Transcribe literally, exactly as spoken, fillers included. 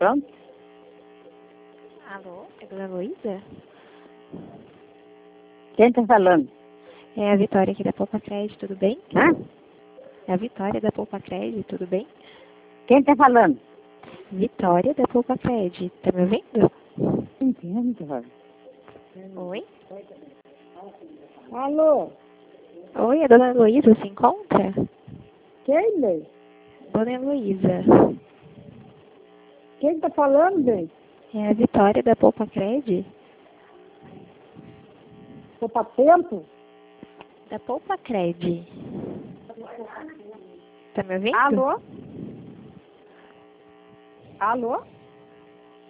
Pronto? Alô, é Dona Luísa? Quem tá falando? É a Vitória aqui da Poupa Crédito, tudo bem? Hã? É a Vitória da Poupa Crédito, tudo bem? Quem tá falando? Vitória da Poupa Crédito, tá me ouvindo? Não entendo, velho. Oi? Alô? Oi, a Dona Luísa se encontra? Quem, bem? Dona Luísa, Quem tá falando, bem? é a Vitória da Poupa Crédito? Você tá tempo? Da Poupa Crédito. Tá me ouvindo? Alô? Alô?